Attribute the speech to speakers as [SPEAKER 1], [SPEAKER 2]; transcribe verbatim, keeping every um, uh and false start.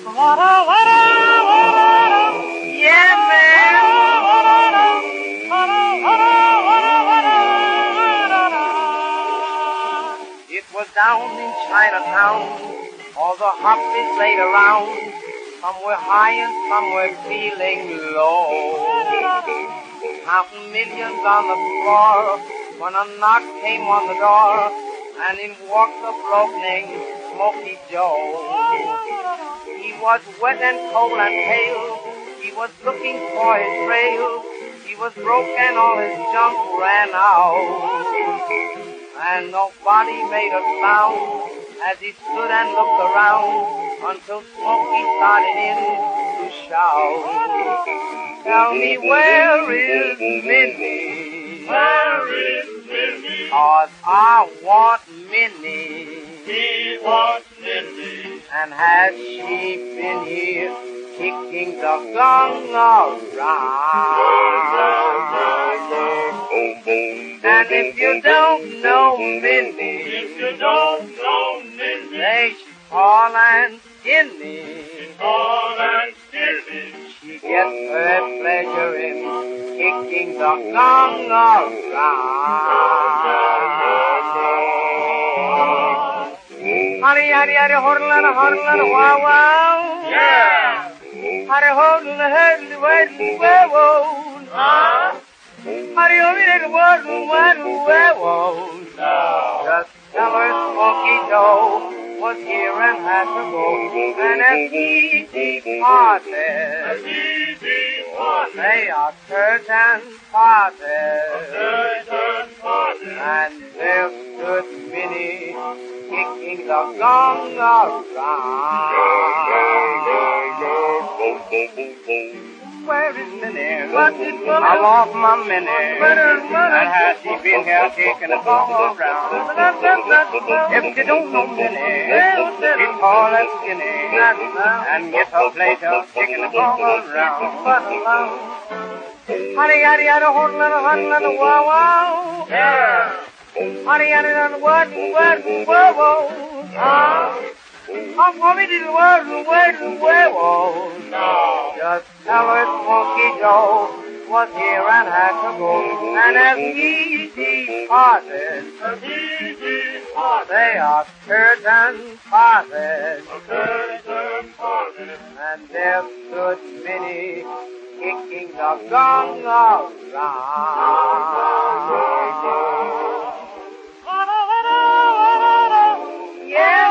[SPEAKER 1] Yeah, man. It was down in Chinatown, all the hoppies laid around. Some were high and some were feeling low. Counting millions on the floor when a knock came on the door, and in walked the bloke named Smokey Joe. He was wet and cold and pale. He was looking for his trail. He was broke and all his junk ran out. And nobody made a sound as he stood and looked around until Smokey started in to shout. Tell me, where is Minnie?
[SPEAKER 2] Where is Minnie?
[SPEAKER 1] 'Cause I want Minnie.
[SPEAKER 2] He wants Minnie.
[SPEAKER 1] And has she been here kicking the gong around? And if you don't know Minnie,
[SPEAKER 2] If you don't know Minnie,
[SPEAKER 1] they should call and skinny.
[SPEAKER 2] call and skinny.
[SPEAKER 1] She gets her pleasure in kicking the gong around. Honey, honey, honey, hodl and hodl and wow wow.
[SPEAKER 2] Yeah.
[SPEAKER 1] Honey, hodl and hodl, hodl, wow wow.
[SPEAKER 2] Huh?
[SPEAKER 1] Honey, honey, little waddle, waddle, wow wow.
[SPEAKER 2] No.
[SPEAKER 1] Just tell her Smokey Joe was here and had to go. And as he departed,
[SPEAKER 2] Easy party.
[SPEAKER 1] they are curtain parted.
[SPEAKER 2] Curtain party.
[SPEAKER 1] And there stood Minnie kicking the gong around. Where is Minnie? What is Minnie? I want my Minnie. And has she been here kicking the gong around? If you don't know Minnie, she's tall and skinny, and get her pleasure kicking the gong around. Honey, honey, honey, hodl and hodl and wow wow.
[SPEAKER 2] Yeah.
[SPEAKER 1] Honey, honey, honey, what, what, wow wow. I'm for me to the world, world, wow.
[SPEAKER 2] No.
[SPEAKER 1] Just tell her Smokey Joe was here and had to go. And as he departed,
[SPEAKER 2] Easy party.
[SPEAKER 1] they are curtain parted.
[SPEAKER 2] Curtain party.
[SPEAKER 1] And there stood Minnie kicking the gong around. Yeah.